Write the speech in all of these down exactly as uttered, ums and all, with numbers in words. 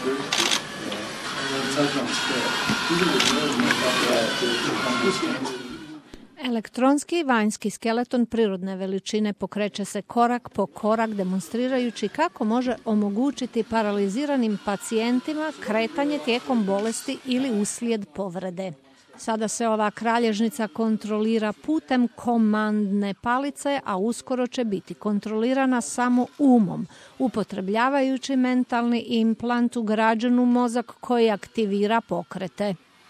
Elektronski vanjski skeleton prirodne veličine pokreće se korak po korak demonstrirajući kako može omogućiti paraliziranim pacijentima kretanje tijekom bolesti ili uslijed povrede. Sada se ova kralježnica kontrolira putem komandne palice, a uskoro će biti kontrolirana samo umom, upotrebljavajući mentalni implant ugrađen u mozak koji aktivira pokrete.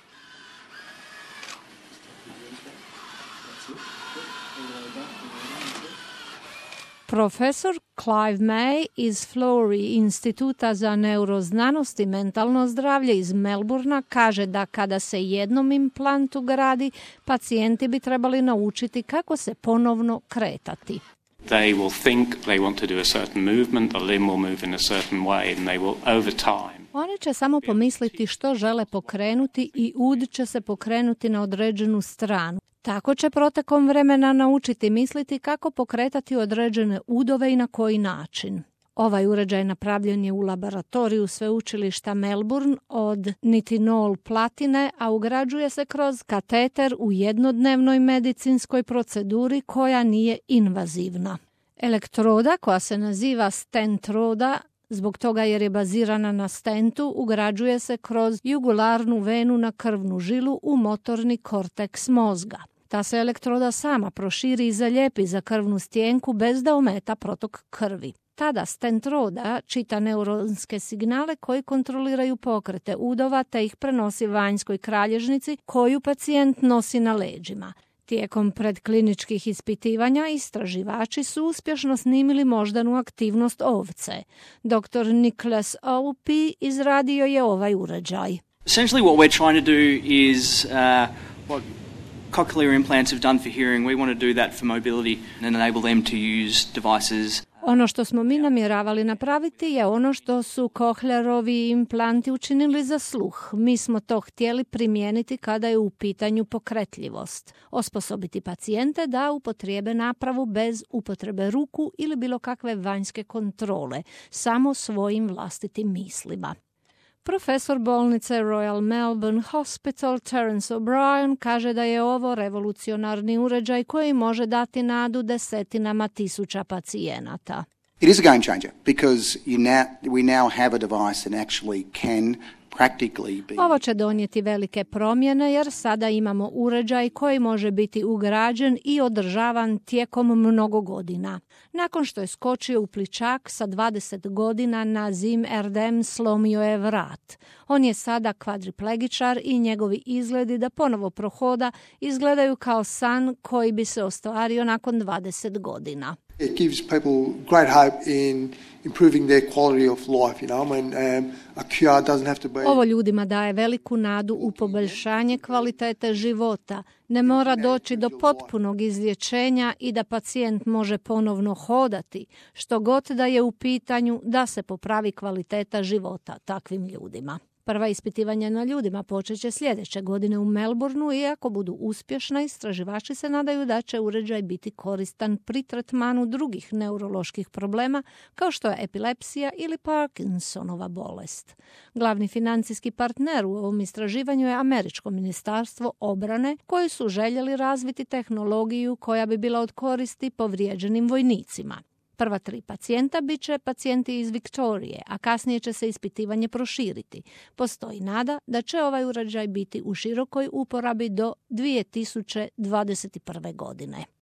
Profesor Clive May iz Florey instituta za neuroznanost i mentalno zdravlje iz Melbourna kaže da kada se jednom implant ugradi, pacijenti bi trebali naučiti kako se ponovno kretati. They will think they want to do a certain movement, the limb will move in a certain way and they will over time. Oni će samo pomisliti što žele pokrenuti i ud će se pokrenuti na određenu stranu. Tako će protekom vremena naučiti misliti kako pokretati određene udove i na koji način. Ovaj uređaj napravljen je u laboratoriju sveučilišta Melbourne od nitinol platine, a ugrađuje se kroz kateter u jednodnevnoj medicinskoj proceduri koja nije invazivna. Elektroda, koja se naziva stentroda, zbog toga jer je bazirana na stentu, ugrađuje se kroz jugularnu venu na krvnu žilu u motorni korteks mozga. Ta se elektroda sama proširi i zaljepi za krvnu stjenku bez da ometa protok krvi. Tada stentroda čita neuronske signale koji kontroliraju pokrete udova te ih prenosi vanjskoj kralježnici koju pacijent nosi na leđima. Tijekom predkliničkih ispitivanja istraživači su uspješno snimili moždanu aktivnost ovce. doktor Nicholas Opie izradio je ovaj uređaj. Essentially what we're trying to do is uh, what cochlear implants have done for hearing. We want to do that for mobility and enable them to use devices. Ono što smo mi namjeravali napraviti je ono što su Cochlearovi implanti učinili za sluh. Mi smo to htjeli primijeniti kada je u pitanju pokretljivost. Osposobiti pacijente da upotrijebe napravu bez upotrebe ruku ili bilo kakve vanjske kontrole, samo svojim vlastitim mislima. Profesor bolnice Royal Melbourne Hospital Terence O'Brien kaže da je ovo revolucionarni uređaj koji može dati nadu desetinama tisuća pacijenata. It is a game changer because you now, we now have a device that actually can practically be... Ovo će donijeti velike promjene jer sada imamo uređaj koji može biti ugrađen i održavan tijekom mnogo godina. Nakon što je skočio u pličak sa dvadeset godina, Nazim Erdem slomio je vrat. On je sada kvadriplegičar i njegovi izgledi da ponovo prohoda izgledaju kao san koji bi se ostvario nakon dvadeset godina. It gives people great hope in improving their quality of life, you know, when um, a Q R doesn't have to be... Ovo ljudima daje veliku nadu u poboljšanje kvalitete života. Ne mora doći do potpunog izlječenja i da pacijent može ponovno hodati, što god da je u pitanju da se popravi kvaliteta života takvim ljudima. Prva ispitivanja na ljudima počet će sljedeće godine u Melbourneu i ako budu uspješna, istraživači se nadaju da će uređaj biti koristan pri tretmanu drugih neuroloških problema kao što je epilepsija ili Parkinsonova bolest. Glavni financijski partner u ovom istraživanju je Američko ministarstvo obrane koji su željeli razviti tehnologiju koja bi bila od koristi povrijeđenim vojnicima. Prva tri pacijenta bit će pacijenti iz Viktorije, a kasnije će se ispitivanje proširiti. Postoji nada da će ovaj uređaj biti u širokoj uporabi do dvije tisuće dvadeset prve godine.